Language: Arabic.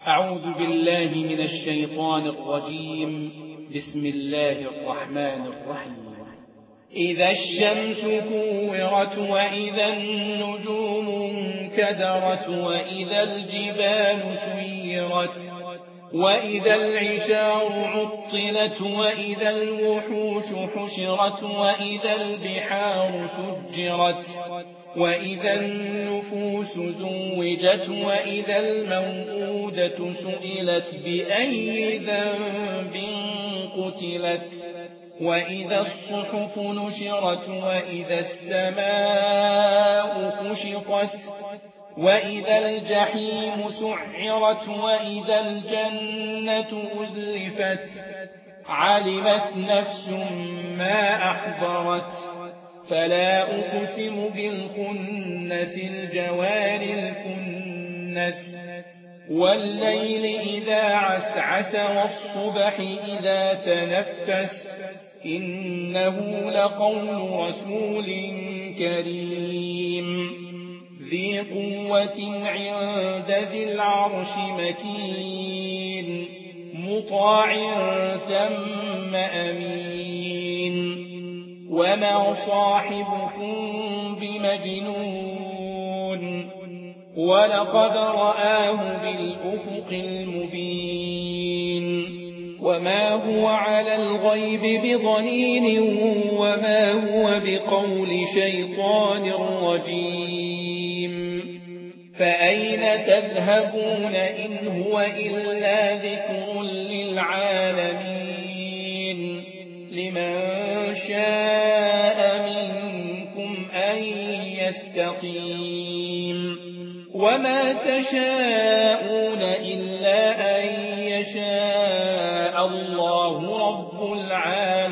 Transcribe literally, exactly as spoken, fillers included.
أعوذ بالله من الشيطان الرجيم. بسم الله الرحمن الرحيم. إذا الشمس كورت وإذا النجوم انكدرت وإذا الجبال سيرت وإذا العشار عطلت وإذا الوحوش حشرت وإذا البحار سجرت وإذا النفوس زوجت وإذا الموءودة سئلت بأي ذنب قتلت وإذا الصحف نشرت وإذا السماء كشطت وإذا الجحيم سعرت وإذا الجنة أزلفت علمت نفس ما أحضرت فلا أقسم بالخنس الجوار الكنس والليل إذا عسعس والصبح إذا تنفس إنه لقول رسول كريم ذي قوة عند ذي العرش مكين مطاع ثم أمين وما صاحبكم بمجنون ولقد رآه بالأفق المبين وما هو على الغيب بضنين وما هو بقول شيطان رجيم فأين تذهبون إن هو إلا ذكر للعالمين لمن شاء منكم أن يستقيم وما تشاءون إلا أن يشاء الله رب العالمين.